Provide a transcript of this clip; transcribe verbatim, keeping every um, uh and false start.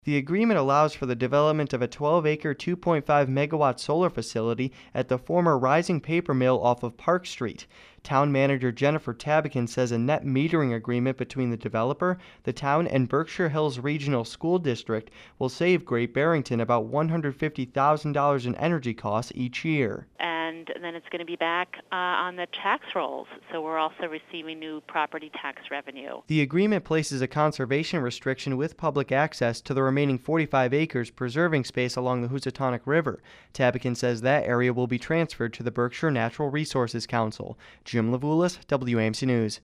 The agreement allows for the development of a twelve acre, two point five megawatt solar facility at the former Rising Paper Mill off of Park Street. Town manager Jennifer Tabakin says a net metering agreement between the developer, the town, and Berkshire Hills Regional School District will save Great Barrington about one hundred fifty thousand dollars in energy costs each year. And then it's going to be back uh, on the tax rolls, so we're also receiving new property tax revenue. The agreement places a conservation restriction with public access to the remaining forty-five acres preserving space along the Housatonic River. Tabakin says that area will be transferred to the Berkshire Natural Resources Council. Jim Levulis, W A M C News.